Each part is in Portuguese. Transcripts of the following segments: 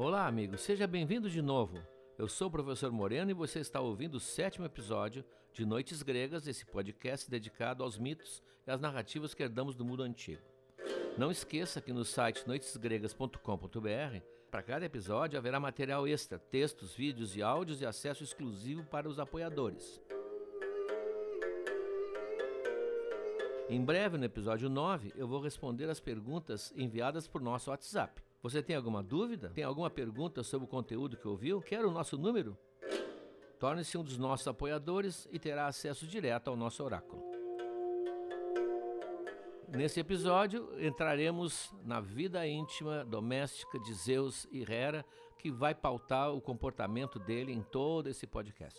Olá, amigo, seja bem-vindo de novo. Eu sou o professor Moreno e você está ouvindo o 7º episódio de Noites Gregas, esse podcast dedicado aos mitos e às narrativas que herdamos do mundo antigo. Não esqueça que no site noitesgregas.com.br, para cada episódio haverá material extra, textos, vídeos e áudios e acesso exclusivo para os apoiadores. Em breve, no episódio 9, eu vou responder as perguntas enviadas por nosso WhatsApp. Você tem alguma dúvida? Tem alguma pergunta sobre o conteúdo que ouviu? Quer o nosso número? Torne-se um dos nossos apoiadores e terá acesso direto ao nosso oráculo. Nesse episódio, entraremos na vida íntima doméstica de Zeus e Hera, que vai pautar o comportamento dele em todo esse podcast.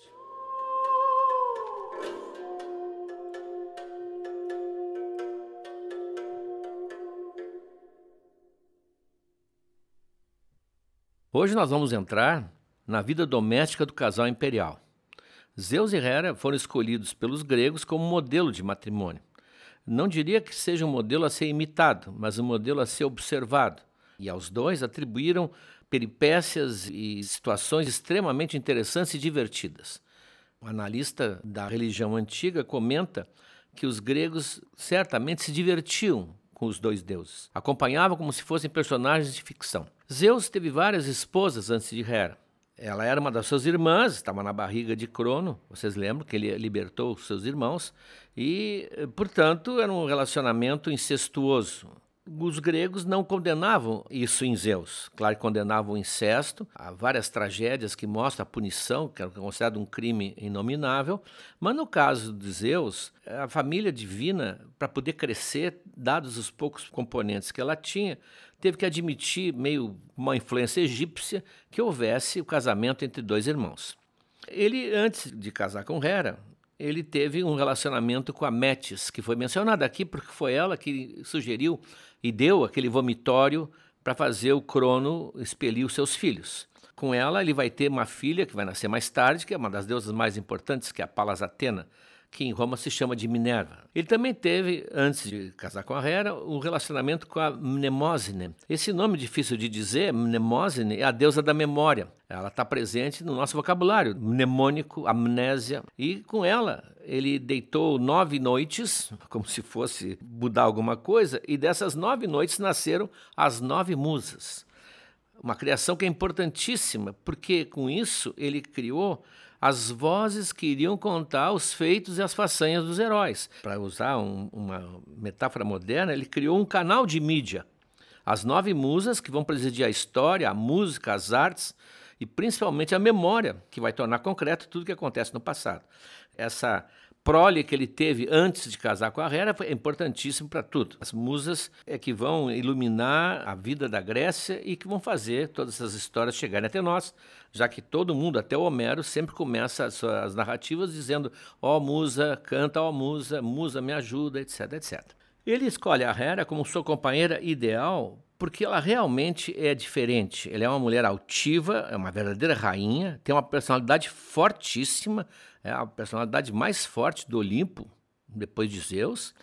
Hoje nós vamos entrar na vida doméstica do casal imperial. Zeus e Hera foram escolhidos pelos gregos como modelo de matrimônio. Não diria que seja um modelo a ser imitado, mas um modelo a ser observado. E aos dois atribuíram peripécias e situações extremamente interessantes e divertidas. O analista da religião antiga comenta que os gregos certamente se divertiam com os dois deuses. Acompanhavam como se fossem personagens de ficção. Zeus teve várias esposas antes de Hera. Ela era uma das suas irmãs, estava na barriga de Crono, vocês lembram que ele libertou os seus irmãos, e, portanto, era um relacionamento incestuoso. Os gregos não condenavam isso em Zeus. Claro que condenavam o incesto, há várias tragédias que mostram a punição, que era considerado um crime inominável, mas no caso de Zeus, a família divina, para poder crescer, dados os poucos componentes que ela tinha, teve que admitir, meio uma influência egípcia, que houvesse o casamento entre dois irmãos. Ele, antes de casar com Hera, ele teve um relacionamento com a Metis, que foi mencionada aqui porque foi ela que sugeriu e deu aquele vomitório para fazer o Crono expelir os seus filhos. Com ela, ele vai ter uma filha que vai nascer mais tarde, que é uma das deusas mais importantes, que é a Palas Atena, que em Roma se chama de Minerva. Ele também teve, antes de casar com a Hera, um relacionamento com a Mnemosine. Esse nome difícil de dizer, Mnemosine, é a deusa da memória. Ela está presente no nosso vocabulário, mnemônico, amnésia. E com ela, ele deitou 9 noites, como se fosse mudar alguma coisa, e dessas 9 noites nasceram as 9 musas. Uma criação que é importantíssima, porque com isso ele criou as vozes que iriam contar os feitos e as façanhas dos heróis. Para usar uma metáfora moderna, ele criou um canal de mídia. As 9 musas que vão presidir a história, a música, as artes e principalmente a memória, que vai tornar concreto tudo o que acontece no passado. Essa prole que ele teve antes de casar com a Hera é importantíssimo para tudo. As musas é que vão iluminar a vida da Grécia e que vão fazer todas essas histórias chegarem até nós, já que todo mundo, até o Homero, sempre começa as suas narrativas dizendo ó musa, canta ó musa, musa me ajuda, etc, etc. Ele escolhe a Hera como sua companheira ideal porque ela realmente é diferente. Ela é uma mulher altiva, é uma verdadeira rainha, tem uma personalidade fortíssima, é a personalidade mais forte do Olimpo, depois de Zeus,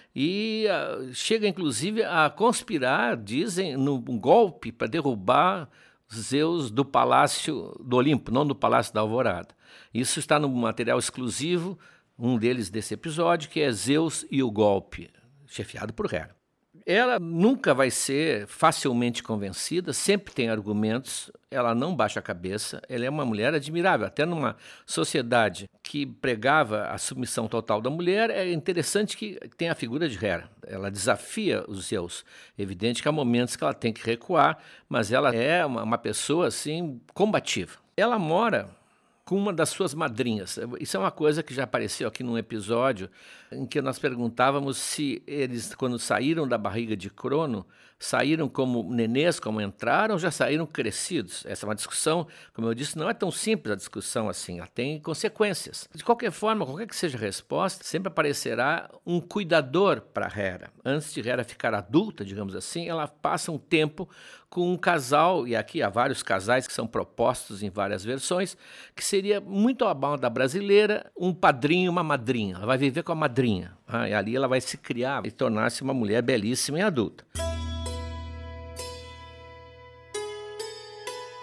e chega inclusive a conspirar, dizem, num golpe para derrubar Zeus do Palácio do Olimpo, não do Palácio da Alvorada. Isso está no material exclusivo, um deles desse episódio, que é Zeus e o Golpe, chefiado por Hera. Ela nunca vai ser facilmente convencida, sempre tem argumentos, ela não baixa a cabeça, ela é uma mulher admirável. Até numa sociedade que pregava a submissão total da mulher, é interessante que tem a figura de Hera. Ela desafia os Zeus. Evidente que há momentos que ela tem que recuar, mas ela é uma pessoa assim combativa. Ela mora com uma das suas madrinhas. Isso é uma coisa que já apareceu aqui num episódio em que nós perguntávamos se eles, quando saíram da barriga de Crono, saíram como nenês, como entraram, ou já saíram crescidos. Essa é uma discussão, como eu disse, não é tão simples a discussão assim, ela tem consequências. De qualquer forma, qualquer que seja a resposta, sempre aparecerá um cuidador para Hera. Antes de Hera ficar adulta, digamos assim, ela passa um tempo com um casal, e aqui há vários casais que são propostos em várias versões, que seria muito à moda brasileira, um padrinho e uma madrinha. Ela vai viver com a madrinha, e ali ela vai se criar e tornar-se uma mulher belíssima e adulta.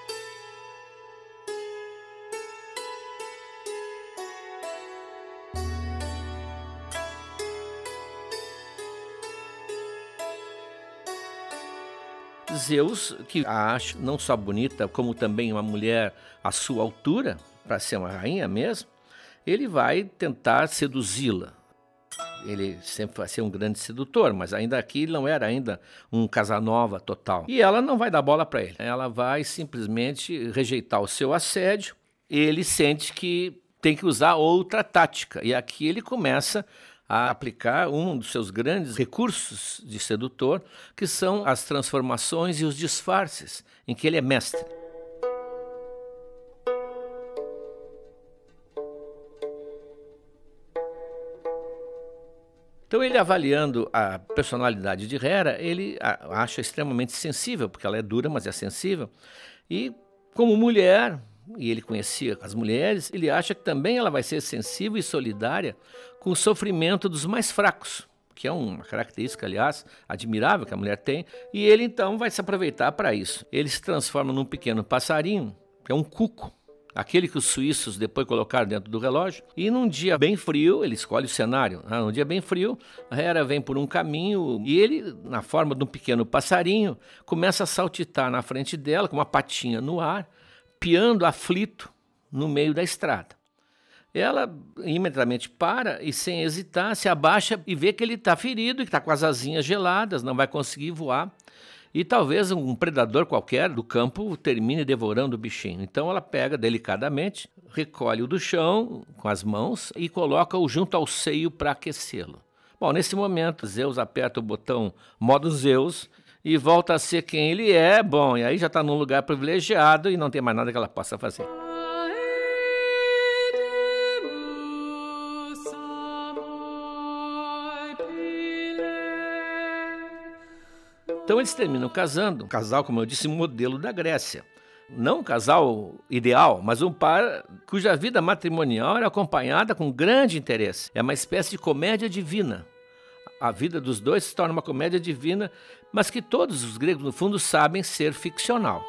Zeus, que a acha não só bonita, como também uma mulher à sua altura, para ser uma rainha mesmo, ele vai tentar seduzi-la. Ele sempre vai ser um grande sedutor, mas ainda aqui ele não era ainda um Casanova total. E ela não vai dar bola para ele. Ela vai simplesmente rejeitar o seu assédio. Ele sente que tem que usar outra tática. E aqui ele começa a aplicar um dos seus grandes recursos de sedutor, que são as transformações e os disfarces, em que ele é mestre. Então ele, avaliando a personalidade de Hera, ele a acha extremamente sensível, porque ela é dura, mas é sensível. E como mulher, e ele conhecia as mulheres, ele acha que também ela vai ser sensível e solidária com o sofrimento dos mais fracos, que é uma característica, aliás, admirável que a mulher tem, e ele então vai se aproveitar para isso. Ele se transforma num pequeno passarinho, que é um cuco, aquele que os suíços depois colocaram dentro do relógio, e num dia bem frio, ele escolhe o cenário, num dia bem frio, a Hera vem por um caminho e ele, na forma de um pequeno passarinho, começa a saltitar na frente dela com uma patinha no ar, piando aflito no meio da estrada. Ela imediatamente para e, sem hesitar, se abaixa e vê que ele está ferido, que está com as asinhas geladas, não vai conseguir voar. E talvez um predador qualquer do campo termine devorando o bichinho. Então ela pega delicadamente, recolhe-o do chão com as mãos e coloca-o junto ao seio para aquecê-lo. Bom, nesse momento, Zeus aperta o botão modo Zeus e volta a ser quem ele é. Bom, e aí já está num lugar privilegiado e não tem mais nada que ela possa fazer. Então eles terminam casando, um casal, como eu disse, modelo da Grécia. Não um casal ideal, mas um par cuja vida matrimonial era acompanhada com grande interesse. É uma espécie de comédia divina. A vida dos dois se torna uma comédia divina, mas que todos os gregos, no fundo, sabem ser ficcional.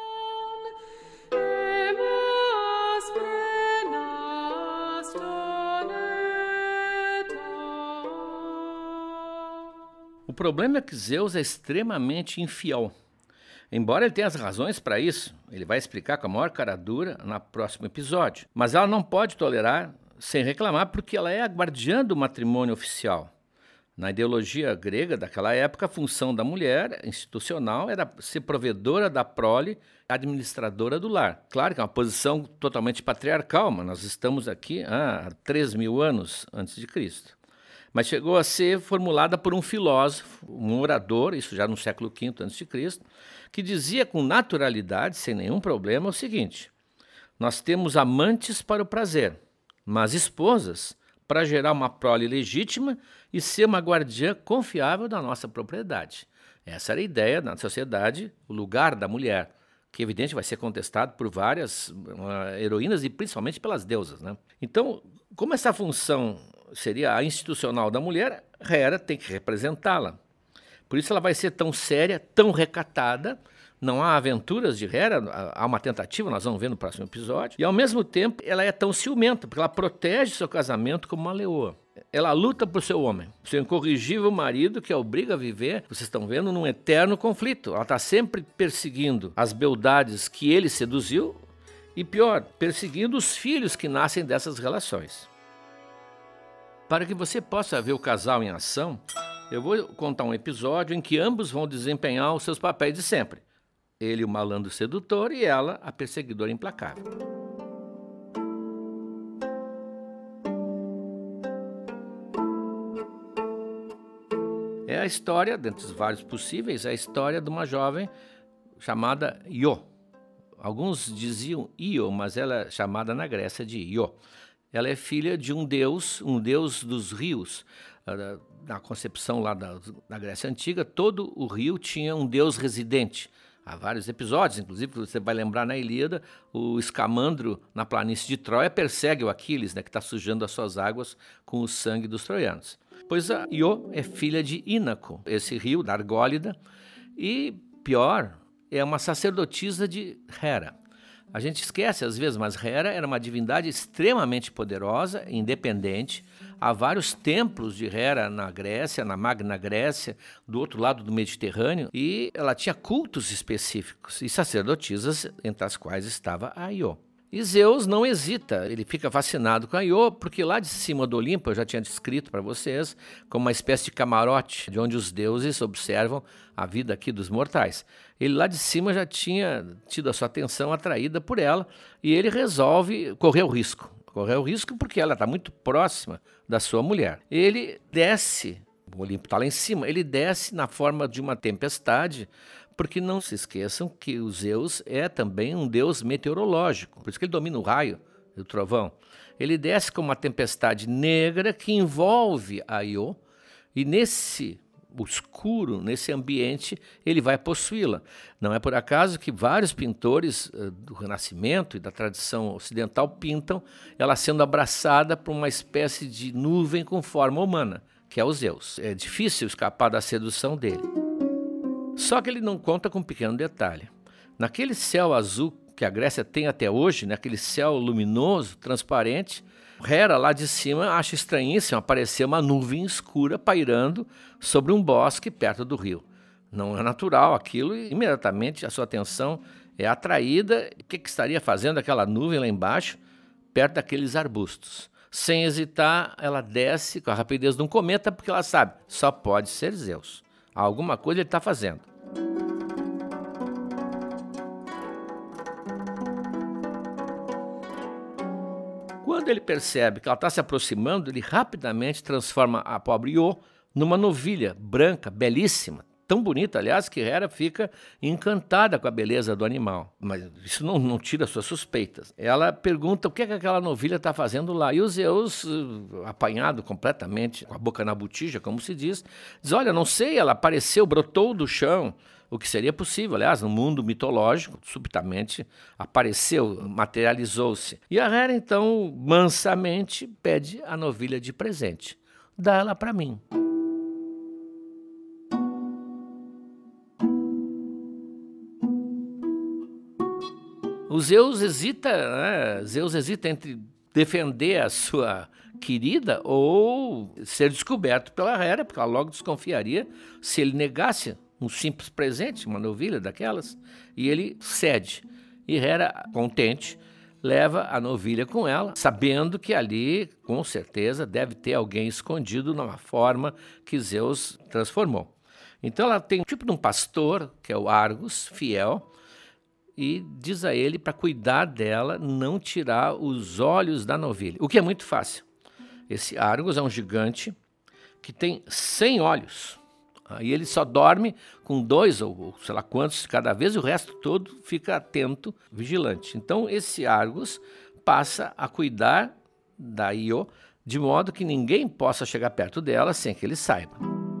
O problema é que Zeus é extremamente infiel. Embora ele tenha as razões para isso, ele vai explicar com a maior cara dura no próximo episódio. Mas ela não pode tolerar sem reclamar, porque ela é a guardiã do matrimônio oficial. Na ideologia grega daquela época, a função da mulher institucional era ser provedora da prole, administradora do lar. Claro que é uma posição totalmente patriarcal, mas nós estamos aqui há 3.000 anos antes de Cristo. Mas chegou a ser formulada por um filósofo, um orador, isso já no século V a.C., que dizia com naturalidade, sem nenhum problema, o seguinte: nós temos amantes para o prazer, mas esposas para gerar uma prole legítima e ser uma guardiã confiável da nossa propriedade. Essa era a ideia na sociedade, o lugar da mulher, que evidente vai ser contestado por várias heroínas e principalmente pelas deusas, né? Então, como essa função seria a institucional da mulher, Hera tem que representá-la. Por isso ela vai ser tão séria, tão recatada. Não há aventuras de Hera, há uma tentativa, nós vamos ver no próximo episódio. E ao mesmo tempo ela é tão ciumenta, porque ela protege seu casamento como uma leoa. Ela luta por seu homem, seu incorrigível marido, que a obriga a viver, vocês estão vendo, num eterno conflito. Ela está sempre perseguindo as beldades que ele seduziu e, pior, perseguindo os filhos que nascem dessas relações. Para que você possa ver o casal em ação, eu vou contar um episódio em que ambos vão desempenhar os seus papéis de sempre. Ele, o malandro sedutor, e ela, a perseguidora implacável. É a história, dentre os vários possíveis, é a história de uma jovem chamada Io. Alguns diziam Io, mas ela é chamada na Grécia de Io. Ela é filha de um deus dos rios. Na concepção lá da Grécia Antiga, todo o rio tinha um deus residente. Há vários episódios, inclusive, você vai lembrar na Ilíada, o Escamandro, na planície de Troia, persegue o Aquiles, né, que está sujando as suas águas com o sangue dos troianos. Pois a Io é filha de Ínaco, esse rio da Argólida, e, pior, é uma sacerdotisa de Hera. A gente esquece às vezes, mas Hera era uma divindade extremamente poderosa, independente. há vários templos de Hera na Grécia, na Magna Grécia, do outro lado do Mediterrâneo, e ela tinha cultos específicos e sacerdotisas, entre as quais estava a Io. E Zeus não hesita, ele fica fascinado com a Io, porque lá de cima do Olimpo, eu já tinha descrito para vocês, como uma espécie de camarote, de onde os deuses observam a vida aqui dos mortais. Ele lá de cima já tinha tido a sua atenção atraída por ela, e ele resolve correr o risco. Correr o risco porque ela está muito próxima da sua mulher. Ele desce, o Olimpo está lá em cima, ele desce na forma de uma tempestade, porque não se esqueçam que o Zeus é também um deus meteorológico, por isso que ele domina o raio e o trovão. Ele desce como uma tempestade negra que envolve a Io, e nesse escuro, nesse ambiente, ele vai possuí-la. Não é por acaso que vários pintores do Renascimento e da tradição ocidental pintam ela sendo abraçada por uma espécie de nuvem com forma humana, que é o Zeus. É difícil escapar da sedução dele. Só que ele não conta com um pequeno detalhe. Naquele céu azul que a Grécia tem até hoje, naquele céu luminoso, transparente, Hera lá de cima acha estranhíssimo aparecer uma nuvem escura pairando sobre um bosque perto do rio. Não é natural aquilo e imediatamente a sua atenção é atraída. O que estaria fazendo aquela nuvem lá embaixo, perto daqueles arbustos? Sem hesitar, ela desce com a rapidez de um cometa, porque ela sabe, só pode ser Zeus. Alguma coisa ele está fazendo. Quando ele percebe que ela está se aproximando, ele rapidamente transforma a pobre Io numa novilha branca, belíssima, tão bonita, aliás, que Hera fica encantada com a beleza do animal. Mas isso não tira suas suspeitas. Ela pergunta o que é que aquela novilha está fazendo lá. E o Zeus, apanhado completamente, com a boca na botija, como se diz olha, não sei, ela apareceu, brotou do chão. O que seria possível, aliás, no mundo mitológico, subitamente apareceu, materializou-se. E a Hera, então, mansamente pede a novilha de presente. Dá ela para mim. O Zeus hesita, né? Zeus hesita entre defender a sua querida ou ser descoberto pela Hera, porque ela logo desconfiaria se ele negasse um simples presente, uma novilha daquelas, e ele cede. E Hera, contente, leva a novilha com ela, sabendo que ali, com certeza, deve ter alguém escondido numa forma que Zeus transformou. Então ela tem um tipo de um pastor, que é o Argus, fiel, e diz a ele para cuidar dela, não tirar os olhos da novilha, o que é muito fácil. Esse Argus é um gigante que tem 100 olhos, e ele só dorme com 2 ou sei lá quantos cada vez, e o resto todo fica atento, vigilante. Então esse Argus passa a cuidar da Io, de modo que ninguém possa chegar perto dela sem que ele saiba.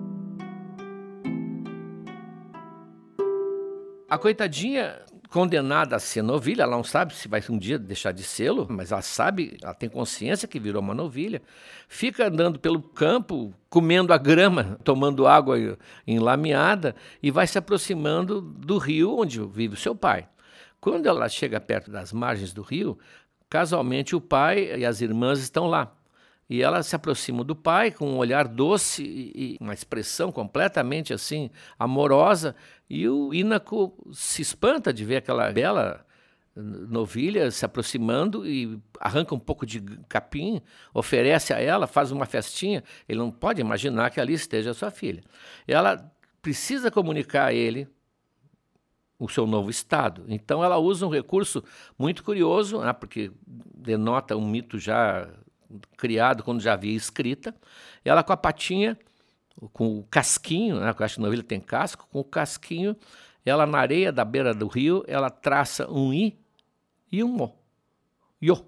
A coitadinha, condenada a ser novilha, ela não sabe se vai um dia deixar de sê-lo, mas ela sabe, ela tem consciência que virou uma novilha, fica andando pelo campo, comendo a grama, tomando água enlameada e vai se aproximando do rio onde vive o seu pai. Quando ela chega perto das margens do rio, casualmente o pai e as irmãs estão lá. E ela se aproxima do pai com um olhar doce e uma expressão completamente assim amorosa, e o Ínaco se espanta de ver aquela bela novilha se aproximando e arranca um pouco de capim, oferece a ela, faz uma festinha. Ele não pode imaginar que ali esteja a sua filha. Ela precisa comunicar a ele o seu novo estado. Então ela usa um recurso muito curioso, né, porque denota um mito já criado quando já havia escrita. Ela com a patinha, com o casquinho, né, porque eu acho que a novilha tem casco, com o casquinho, ela na areia da beira do rio, ela traça um I e um O. Io.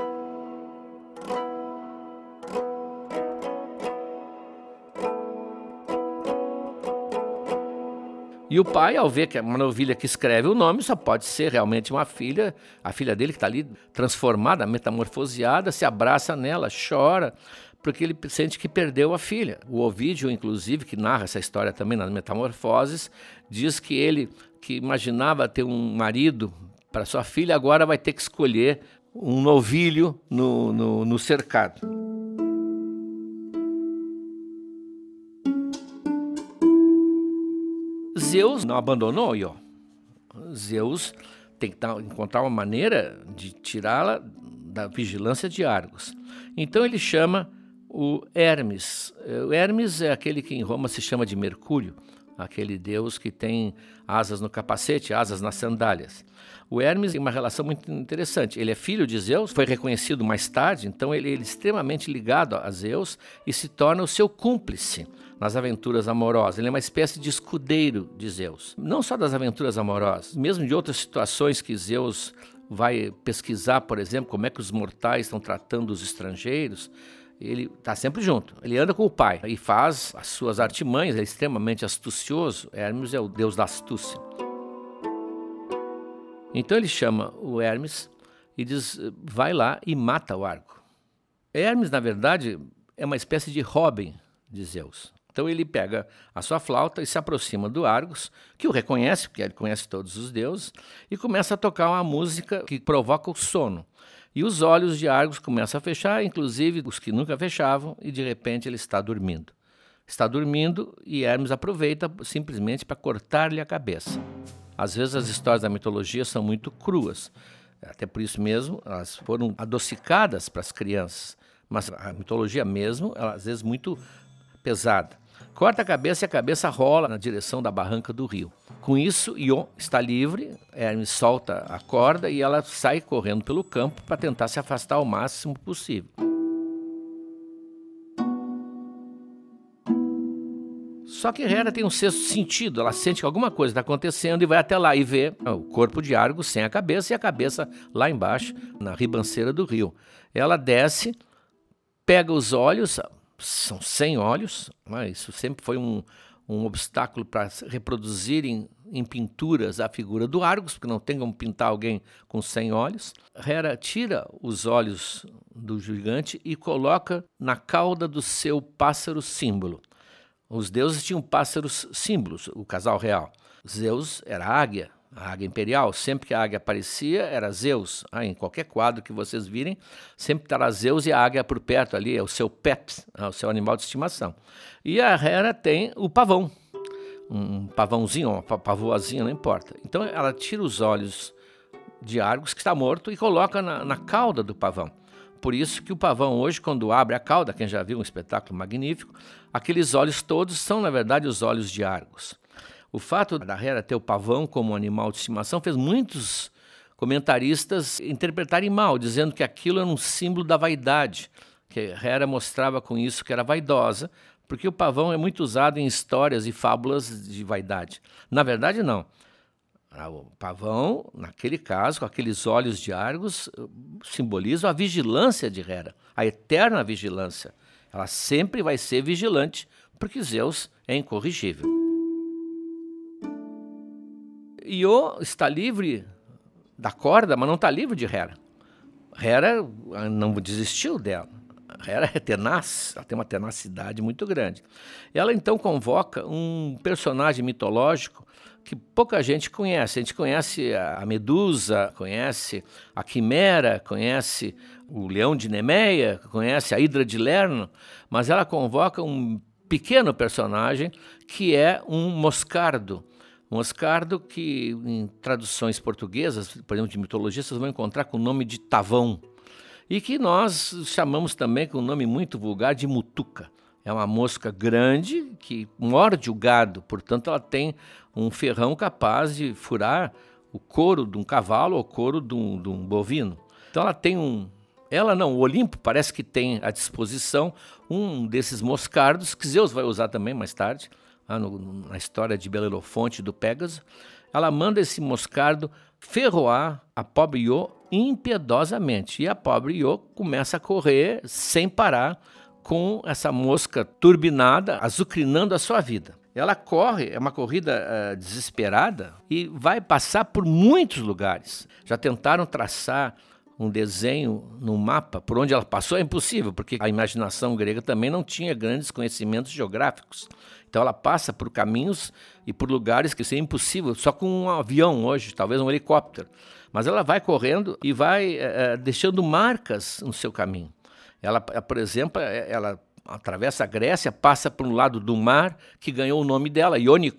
E o pai, ao ver que é uma novilha que escreve o nome, só pode ser realmente uma filha, a filha dele que está ali transformada, metamorfoseada, se abraça nela, chora, porque ele sente que perdeu a filha. O Ovídio, inclusive, que narra essa história também nas Metamorfoses, diz que ele, que imaginava ter um marido para sua filha, agora vai ter que escolher um novilho no cercado. Zeus não abandonou Ió. Zeus tem que encontrar uma maneira de tirá-la da vigilância de Argos. Então ele chama o Hermes. O Hermes é aquele que em Roma se chama de Mercúrio, aquele deus que tem asas no capacete, asas nas sandálias. O Hermes tem uma relação muito interessante. Ele é filho de Zeus, foi reconhecido mais tarde, então ele é extremamente ligado a Zeus e se torna o seu cúmplice nas aventuras amorosas. Ele é uma espécie de escudeiro de Zeus. Não só das aventuras amorosas, mesmo de outras situações que Zeus vai pesquisar, por exemplo, como é que os mortais estão tratando os estrangeiros. Ele está sempre junto, ele anda com o pai e faz as suas artimanhas, ele é extremamente astucioso. Hermes é o deus da astúcia. Então ele chama o Hermes e diz, vai lá e mata o Argo. Hermes, na verdade, é uma espécie de Robin de Zeus. Então ele pega a sua flauta e se aproxima do Argos, que o reconhece, porque ele conhece todos os deuses, e começa a tocar uma música que provoca o sono. E os olhos de Argos começam a fechar, inclusive os que nunca fechavam, e de repente ele está dormindo. Está dormindo e Hermes aproveita simplesmente para cortar-lhe a cabeça. Às vezes as histórias da mitologia são muito cruas, até por isso mesmo elas foram adocicadas para as crianças, mas a mitologia mesmo, ela, às vezes muito pesada. Corta a cabeça e a cabeça rola na direção da barranca do rio. Com isso, Ió está livre, Hermes solta a corda e ela sai correndo pelo campo para tentar se afastar o máximo possível. Só que Hera tem um sexto sentido, ela sente que alguma coisa está acontecendo e vai até lá e vê o corpo de Argos sem a cabeça e a cabeça lá embaixo, na ribanceira do rio. Ela desce, pega os olhos, são 100 olhos, isso sempre foi um obstáculo para reproduzir em pinturas a figura do Argos, porque não tem como pintar alguém com 100 olhos. Hera tira os olhos do gigante e coloca na cauda do seu pássaro símbolo. Os deuses tinham pássaros símbolos, o casal real. Zeus era a águia imperial. Sempre que a águia aparecia, era Zeus. Em qualquer quadro que vocês virem, sempre estará Zeus e a águia por perto ali, é o seu pet, o seu animal de estimação. E a Hera tem o pavão, um pavãozinho, uma pavoazinha, não importa. Então ela tira os olhos de Argos, que está morto, e coloca na cauda do pavão. Por isso que o pavão hoje, quando abre a cauda, quem já viu um espetáculo magnífico, aqueles olhos todos são, na verdade, os olhos de Argos. O fato da Hera ter o pavão como animal de estimação fez muitos comentaristas interpretarem mal, dizendo que aquilo era um símbolo da vaidade, que Hera mostrava com isso que era vaidosa, porque o pavão é muito usado em histórias e fábulas de vaidade. Na verdade, não. O pavão, naquele caso, com aqueles olhos de Argos, simboliza a vigilância de Hera, a eterna vigilância. Ela sempre vai ser vigilante, porque Zeus é incorrigível. Ió está livre da corda, mas não está livre de Hera. Hera não desistiu dela. Hera é tenaz, ela tem uma tenacidade muito grande. Ela então convoca um personagem mitológico que pouca gente conhece. A gente conhece a Medusa, conhece a Quimera, conhece o Leão de Nemeia, conhece a Hidra de Lerno, mas ela convoca um pequeno personagem que é um moscardo. Um moscardo que, em traduções portuguesas, por exemplo, de mitologia, vocês vão encontrar com o nome de Tavão, e que nós chamamos também com um nome muito vulgar de mutuca. É uma mosca grande que morde o gado, portanto ela tem um ferrão capaz de furar o couro de um cavalo ou o couro de um bovino. Então ela tem o Olimpo parece que tem à disposição um desses moscardos, que Zeus vai usar também mais tarde, na história de Belerofonte e do Pégaso. Ela manda esse moscardo ferroar a pobre Ió impiedosamente, e a pobre Ió começa a correr sem parar, com essa mosca turbinada, azucrinando a sua vida. Ela corre, é uma corrida desesperada e vai passar por muitos lugares. Já tentaram traçar um desenho no mapa por onde ela passou, é impossível, porque a imaginação grega também não tinha grandes conhecimentos geográficos. Então ela passa por caminhos e por lugares que seria impossível, só com um avião hoje, talvez um helicóptero. Mas ela vai correndo e vai deixando marcas no seu caminho. Ela, por exemplo, ela atravessa a Grécia, passa por um lado do mar que ganhou o nome dela, Iônico,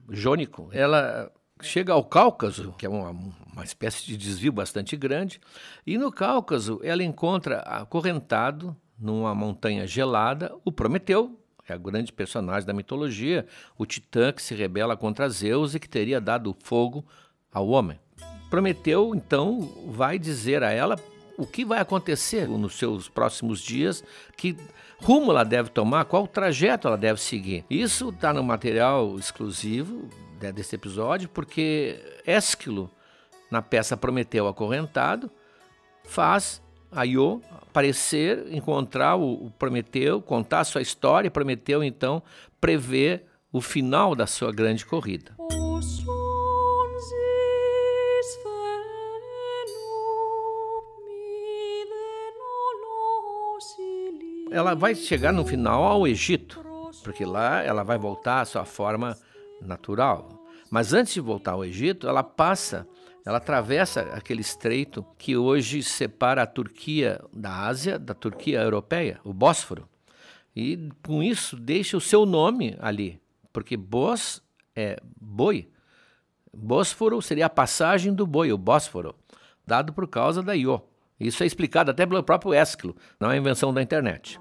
jônico. Ela chega ao Cáucaso, que é uma espécie de desvio bastante grande, e no Cáucaso ela encontra acorrentado numa montanha gelada o Prometeu, que é o grande personagem da mitologia, o titã que se rebela contra Zeus e que teria dado fogo ao homem. Prometeu, então, vai dizer a ela o que vai acontecer nos seus próximos dias, que rumo ela deve tomar, qual trajeto ela deve seguir. Isso está no material exclusivo desse episódio, porque Ésquilo, na peça Prometeu Acorrentado, faz a Io aparecer, encontrar o Prometeu, contar a sua história, e Prometeu, então, prevê o final da sua grande corrida. Ela vai chegar no final ao Egito, porque lá ela vai voltar à sua forma natural. Mas antes de voltar ao Egito, ela atravessa aquele estreito que hoje separa a Turquia da Ásia da Turquia europeia, o Bósforo. E com isso deixa o seu nome ali, porque Bós é boi. Bósforo seria a passagem do boi, o Bósforo, dado por causa da Io. Isso é explicado até pelo próprio Ésquilo, não é invenção da internet.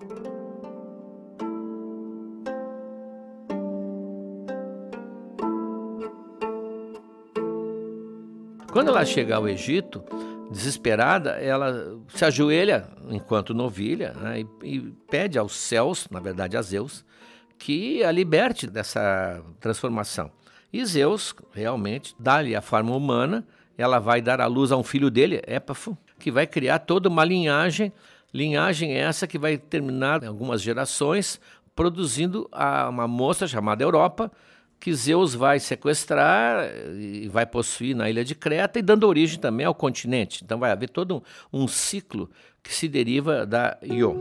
Quando ela chega ao Egito, desesperada, ela se ajoelha enquanto novilha, né, e pede aos céus, na verdade a Zeus, que a liberte dessa transformação. E Zeus realmente dá-lhe a forma humana, ela vai dar à luz a um filho dele, Épafo, que vai criar toda uma linhagem essa que vai terminar em algumas gerações, produzindo uma moça chamada Europa, que Zeus vai sequestrar e vai possuir na ilha de Creta e dando origem também ao continente. Então vai haver todo um ciclo que se deriva da Io.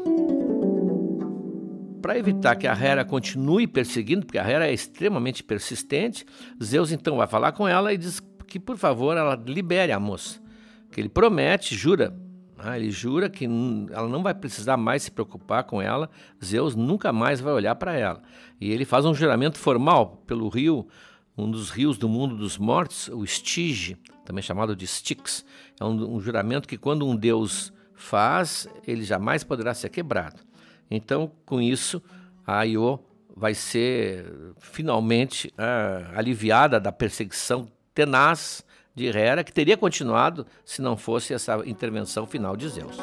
Para evitar que a Hera continue perseguindo, porque a Hera é extremamente persistente, Zeus então vai falar com ela e diz que, por favor, ela libere a moça. Que ele promete, jura, ele jura que ela não vai precisar mais se preocupar com ela, Zeus nunca mais vai olhar para ela. E ele faz um juramento formal pelo rio, um dos rios do mundo dos mortos, o Estige, também chamado de Styx. É um juramento que quando um deus faz, ele jamais poderá ser quebrado. Então, com isso, a Io vai ser finalmente aliviada da perseguição tenaz de Hera, que teria continuado se não fosse essa intervenção final de Zeus.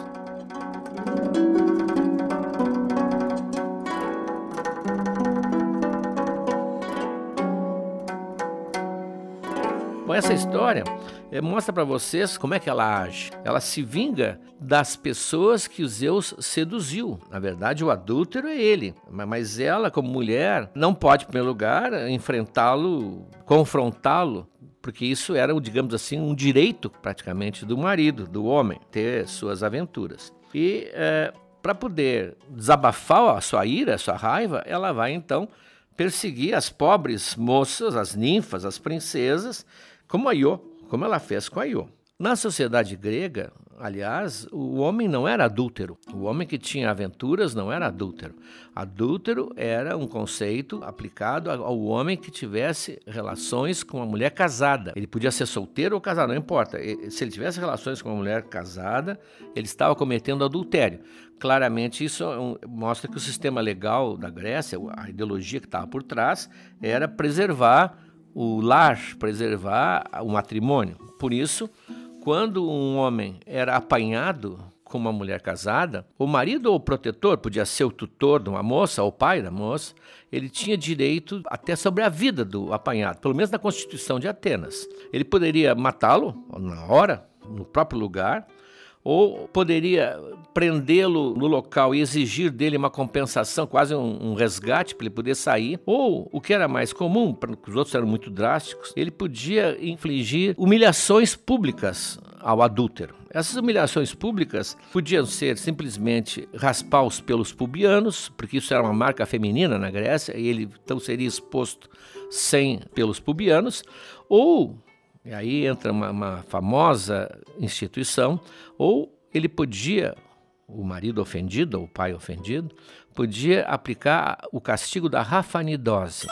Bom, essa história mostra para vocês como é que ela age. Ela se vinga das pessoas que o Zeus seduziu. Na verdade, o adúltero é ele. Mas ela, como mulher, não pode, em primeiro lugar, enfrentá-lo, confrontá-lo, porque isso era, digamos assim, um direito praticamente do marido, do homem, ter suas aventuras. E para poder desabafar a sua ira, a sua raiva, ela vai então perseguir as pobres moças, as ninfas, as princesas, como a Io, como ela fez com a Io. Na sociedade grega, aliás, o homem não era adúltero. O homem que tinha aventuras não era adúltero. Adúltero era um conceito aplicado ao homem que tivesse relações com uma mulher casada. Ele podia ser solteiro ou casado, não importa. Se ele tivesse relações com uma mulher casada, ele estava cometendo adultério. Claramente, isso mostra que o sistema legal da Grécia, a ideologia que estava por trás, era preservar o lar, preservar o matrimônio. Por isso, quando um homem era apanhado com uma mulher casada, o marido ou o protetor, podia ser o tutor de uma moça ou o pai da moça, ele tinha direito até sobre a vida do apanhado, pelo menos na Constituição de Atenas. Ele poderia matá-lo na hora, no próprio lugar, ou poderia prendê-lo no local e exigir dele uma compensação, quase um resgate para ele poder sair, ou, o que era mais comum, porque os outros eram muito drásticos, ele podia infligir humilhações públicas ao adúltero. Essas humilhações públicas podiam ser simplesmente raspar os pelos pubianos, porque isso era uma marca feminina na Grécia, e ele então seria exposto sem pelos pubianos, ou... E aí entra uma famosa instituição, ou ele podia, o marido ofendido, ou o pai ofendido, podia aplicar o castigo da rafanidose.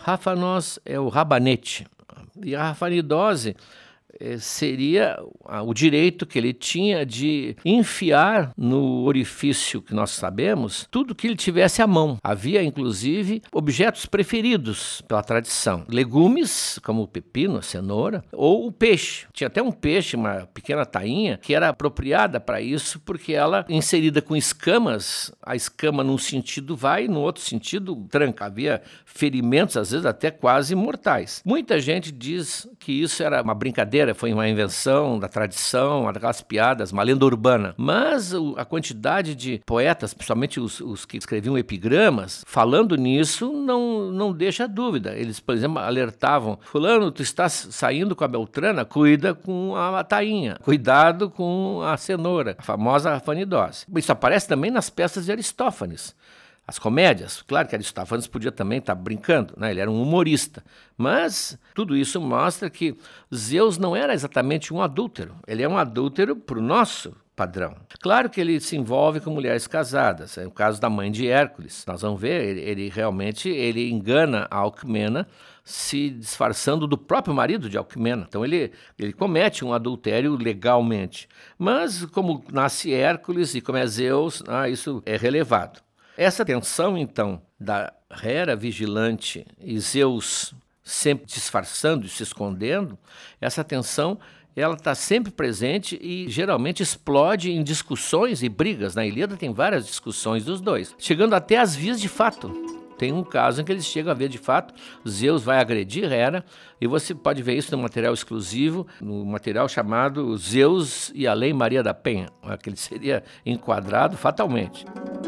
Rafanos é o rabanete. E a rafanidose seria o direito que ele tinha de enfiar no orifício que nós sabemos tudo que ele tivesse à mão. Havia, inclusive, objetos preferidos pela tradição. Legumes, como o pepino, a cenoura, ou o peixe. Tinha até um peixe, uma pequena tainha, que era apropriada para isso, porque ela, inserida com escamas, a escama num sentido vai, no outro sentido tranca. Havia ferimentos, às vezes até quase mortais. Muita gente diz que isso era uma brincadeira, foi uma invenção da tradição, aquelas piadas, uma lenda urbana. Mas a quantidade de poetas, principalmente os que escreviam epigramas, falando nisso, não deixa dúvida. Eles, por exemplo, alertavam: fulano, tu estás saindo com a Beltrana, cuida com a tainha, cuidado com a cenoura, a famosa rafanidose. Isso aparece também nas peças de Aristófanes. As comédias, claro que Aristófanes podia também estar brincando, né? Ele era um humorista, mas tudo isso mostra que Zeus não era exatamente um adúltero, ele é um adúltero para o nosso padrão. Claro que ele se envolve com mulheres casadas, é o caso da mãe de Hércules. Nós vamos ver, ele realmente engana a Alcmena, se disfarçando do próprio marido de Alcmena. Então ele comete um adultério legalmente, mas como nasce Hércules e como é Zeus, isso é relevado. Essa tensão, então, da Hera vigilante e Zeus sempre disfarçando e se escondendo, essa tensão ela está sempre presente e geralmente explode em discussões e brigas. Na Ilíada tem várias discussões dos dois, chegando até às vias de fato. Tem um caso em que eles chegam a ver de fato, Zeus vai agredir Hera, e você pode ver isso no material exclusivo, no material chamado Zeus e a Lei Maria da Penha, que ele seria enquadrado fatalmente.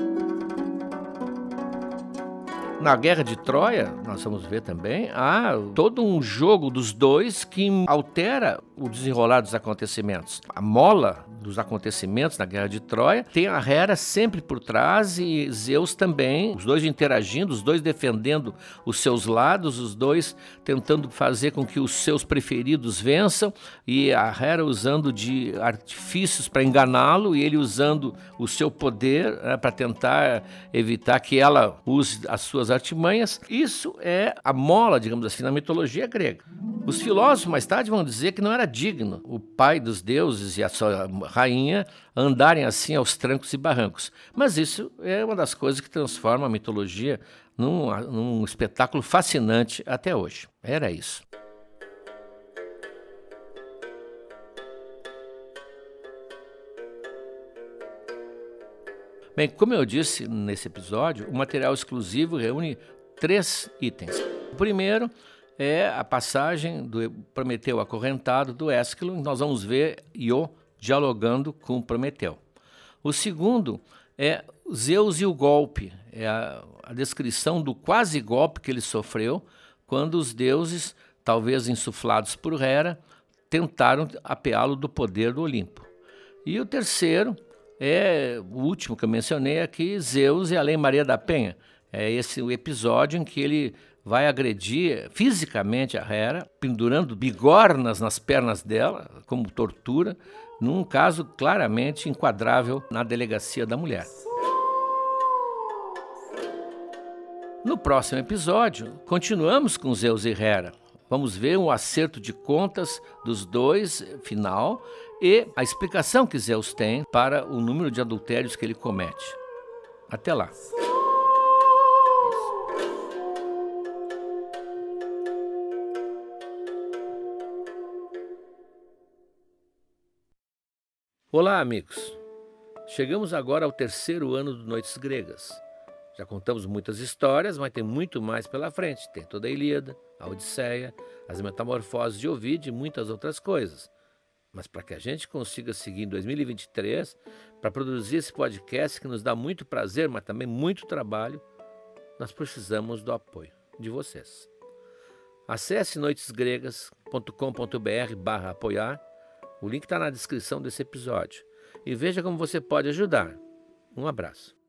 Na Guerra de Troia, nós vamos ver também, há todo um jogo dos dois que altera o desenrolar dos acontecimentos. A mola dos acontecimentos na Guerra de Troia tem a Hera sempre por trás e Zeus também, os dois interagindo, os dois defendendo os seus lados, os dois tentando fazer com que os seus preferidos vençam, e a Hera usando de artifícios para enganá-lo e ele usando o seu poder para tentar evitar que ela use as suas artimanhas. Isso é a mola, digamos assim, na mitologia grega. Os filósofos mais tarde vão dizer que não era digno o pai dos deuses e a sua rainha andarem assim aos trancos e barrancos. Mas isso é uma das coisas que transforma a mitologia num espetáculo fascinante até hoje. Era isso. Bem, como eu disse nesse episódio, o material exclusivo reúne 3 itens. O primeiro é a passagem do Prometeu acorrentado do Ésquilo, e nós vamos ver Io dialogando com Prometeu. O segundo é Zeus e o golpe, é a descrição do quase golpe que ele sofreu quando os deuses, talvez insuflados por Hera, tentaram apeá-lo do poder do Olimpo. E o terceiro é o último que eu mencionei aqui, Zeus e a Lei Maria da Penha. É esse o episódio em que ele vai agredir fisicamente a Hera, pendurando bigornas nas pernas dela, como tortura, num caso claramente enquadrável na delegacia da mulher. No próximo episódio, continuamos com Zeus e Hera. Vamos ver um acerto de contas dos dois, final, e a explicação que Zeus tem para o número de adultérios que ele comete. Até lá. Olá, amigos. Chegamos agora ao 3º ano do Noites Gregas. Já contamos muitas histórias, mas tem muito mais pela frente. Tem toda a Ilíada, a Odisseia, as Metamorfoses de Ovídio e muitas outras coisas. Mas para que a gente consiga seguir em 2023, para produzir esse podcast que nos dá muito prazer, mas também muito trabalho, nós precisamos do apoio de vocês. Acesse noitesgregas.com.br/apoiar. O link está na descrição desse episódio. E veja como você pode ajudar. Um abraço.